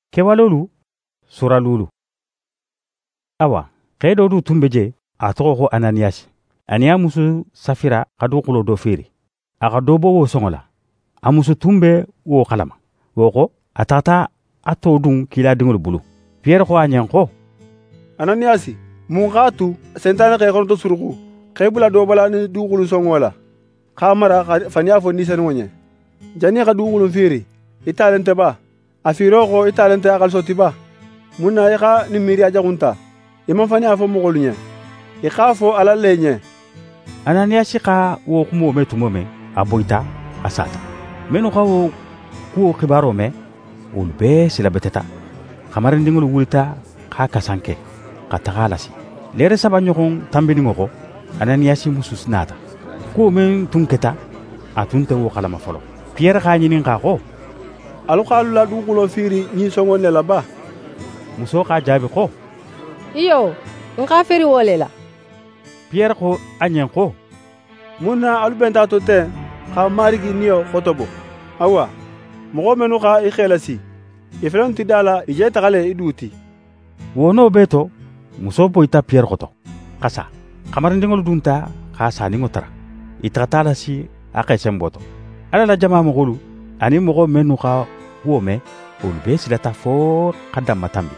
Kewalolu suralulu. Awa, kedo du tumbeje a togo ko Ananias. Aniya musu Safira kadu kulo do firi. Aka dobo wo songola. Amusu tumbe wo kalama. Woko atata ato dun kila dingol bulu. Pierre ko anyan ko. Ananias, mun khatu sentana kay kono to suruku. Kay bula do bala ni du kulu songola. Khamara fanya fo ni sen wonye. Jani ka du kulu firi. Italente ba. Afiro ko italente akal sotiba. Muna yaka ni miri aja kunta. Ima fanya fo mo golunya. Ikafo ala lenye. Ananias ka wo kumo me tumome aboita asata. Menu ka wo ku khibaro me ulbe sila beteta. Kamarin dingul wulita ka kasanke katagalasi. Lere sabanyo kong tambini ngoko Ananias musus nata. Ku men tunketa atunte wo kalama folo. Pierre ka nyinin ka ko. Alukalu la du kulo firi ni songo ne laba. Muso ka jabi ko. Iyo, nka feri wolela. Pierre ko anyen ko. Muna alubenta to te ka marigi niyo fotobo. Awa, mogo menu ka ikhelasi. Ifelen tidala ije tagale iduti. Wono beto muso boita Pierre koto. Kasa, kamarin dingol dunta ka sani ngotara. Itratala si akesem boto. Ala la jama mogolu ani mogo menu ka wome ulbe silata for kadam matambi.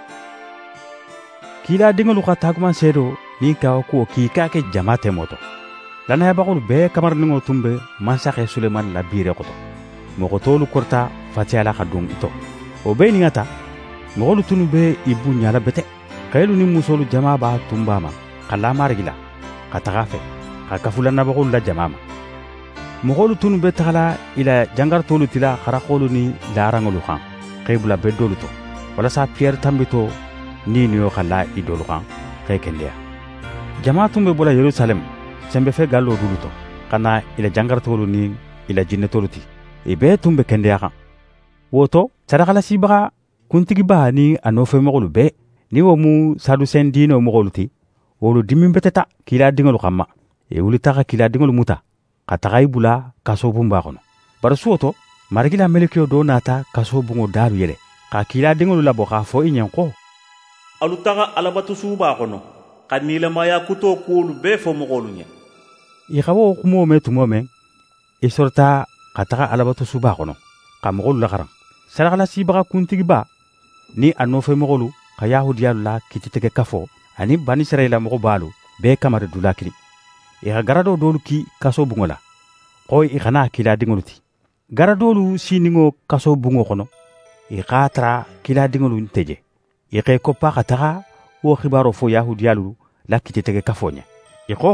Kila dingolu ka tagman sedo ni ka ko ki ka ke jamate moto. Lana ya bakul be kamar ningo tumbe mansake Suleiman la bire koto. Mogo tolu korta fatiala ka dung ito. O be ni ngata mogolu tunu be ibu nyala bete. Kailu ni musolu jama ba tumbama kala margila katagafe kakafula na bakul la jamama. Mogolu tunu be tagala ila jangar tolu tila kharakolu ni larangolu khan. Kaibula be dolu to. Wala sa Pierre tambito ni niyo kala idolu khan kay kendia. Jama tumbe bola Yerusalem sembe fe gallo duluto kana ila jangar tolu ni ila jinne toluti. Ibe tumbe kendia khan. Woto sarakala sibaga kuntigi ba ni anofe mogolu be ni wo mu sadusen dino mogoluti. Wolu dimin beteta kila dingolu khamma. E wulita ka kila dingolu muta. Katagai bula kaso bumba kono. Barasuoto margila melekio do nata kaso bungo daru yele. Ka kila dingolu labo ka fo inyen ko. Alutaga alabatu suba kono. Kanila maya kuto kulu be fo mogolu nya. Ikawo kumo me tumome. Isorta kataga alabatu suba kono. Ka mogolu lakaran. Sarakala sibaga kuntigi ba ni anofe mogolu ka yahudiyalu la kititege kafo ani bani Israila mogo balu be kamare dulakini. Ika garado dolu ki kaso bungo la. Koy ikana kila dingoluti. Garadolu siningo kaso bungo kono. Ika tra kila dingolu nteje. Ika kopa kataga wo khibaro fo yahudiyalu la kititege kafo nya. Iko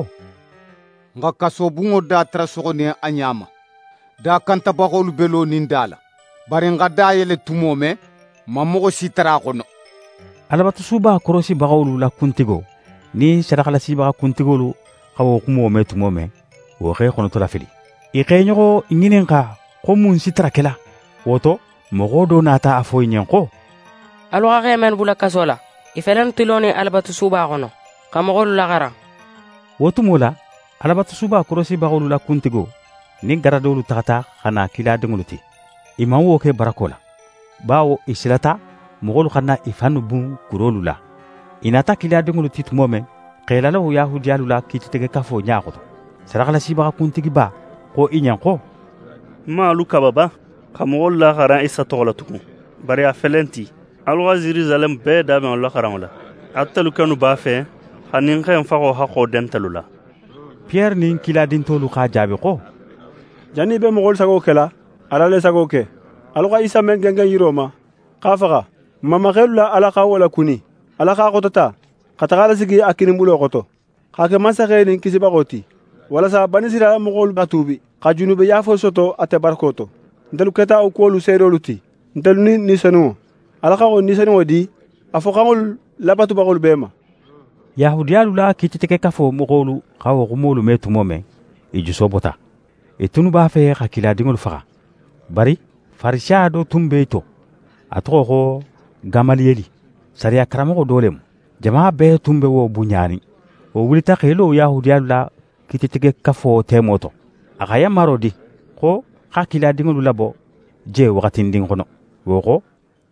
nga kaso bungo da tra sogone anyama. Da kanta bagolu belo nindala. Bari nga da yele tumome mamogo sitara kono. Alabatu suba korosi bagolu la kuntigo ni sarakala sibaga kuntigolu kawo kumo me tumome wo khe kono to la fili. Ike nyogo nginenka ko mun sitara kela. Woto mogo do nata afo nyenko. Alo ga men bula kasola. Ifelen tiloni alabatu suba kono. Kamogolu la gara. Woto mola alabatu suba korosi bagolu la kuntigo ni garadolu takata kana kila dengoluti. Iman wo ke barakola. Bawo isilata mogolu kana ifanu bun kurolu la. Inata kila dengoluti tumome qelala wo yahudiyalu la kititege kafo nyaaqoto. Sarakala sibaga kuntigi ba ko inyan ko. Maalu kababa kamogolu la gara isa togola tuku. Bari a felenti alwa Jerusalem be da me Allah karamala. Atalu kanu ba fe hanin khen fago hako dentalula. Pierre nin kila dintolu ka jabe ko. Jani be mogol sago kela alale sago ke. Alwa isa men gengen yiroma. Kafaga mama khella ala ka wala kuni. Ala ka qotata. Katagala sigi akinin bulo qoto. Kake masakhe nin kisiba qoti. Wala sa bani sira mogol batubi. Ka junube yafo soto ate barkoto. Ndelu keta o kolu seydoluti. Ndelu ni sanu. Ala ka ko ni sanu di afokangol labatu bagol bema. Yahudiyalu la kititeke kafo mogolu kawo gumolu metumome ijusobota. Etunu ba fe hakila dingol faga. Bari farisha do tumbeto. Atoko Gamalieli. Sariya karamogo dolem. Jama be tumbe wo bunyani. O wulita khelo yahudiyalu la kititeke kafo temoto. Akaya marodi ko hakila dingol labo je wakatin ding kono. Woko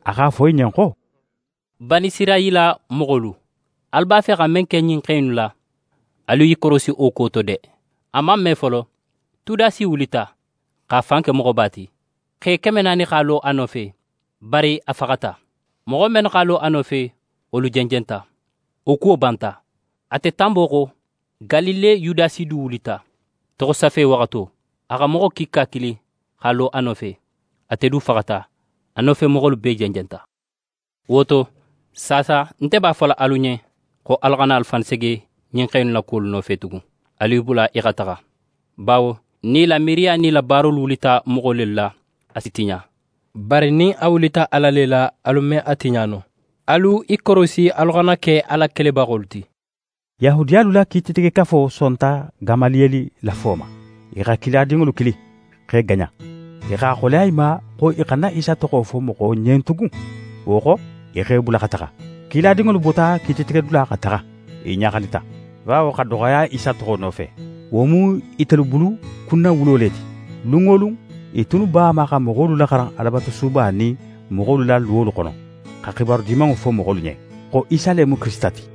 a k'a fɔ i ɲɛ ko bani Isirayila mogolu al b'a fɛ ka men kɛ ɲin xeenu la alu y'i korosi o koto dɛ a man mɛn fɔlɔ Tudasi wulita k'a fan kɛ mɔgɔ baati xe 400 k'a lo a nɔfɛ bari a fagata mɔgɔ men k'a lo a nɔfɛ olu jɛnjɛnta o kuo banta a tɛ tan bɔ ko Galile Yudasi du wulita tɔgɔ safe wagato a ka mɔgɔ kika kili k'a lo a nɔfɛ a tɛ du fagata a nɔfɛ mɔgɔlu bɛɛ jɛnjɛnta woto sasa n tɛ b'a fɔla alu ɲɛ ko ala kana alifanisege ɲin xeenu la kuolu nɔfɛ tugun alu bula i xa taxa bawo ni la miiriya ni la baarolu wulita mogo le la a si tiɲa bari ni a wulita ala le la alu mɛ a tiɲa nɔ alu i korosi alu xana kɛ ala kelebaxolu ti yahudiyalu la kiititigi kafo sonta gamaliyeli la fo ma i xa kiladingolu kili xe gaɲa i xa xoleya i ma xo i xana isa toxo fo moxo ɲen tugun wo xo i xe bula xa taxa kiladingolu bota kiititigedula xa taxa i ɲaxalita bawo xa doxoya isa toxo nofe wo mu itelu bulu kunna wulo le ti lungolu i tunu bama xa moxolu laxaran alabatu suba ni moxolu la luwolu xono xa xibaru dimanŋo fo moxolu ɲe xo isa le mu kirista ti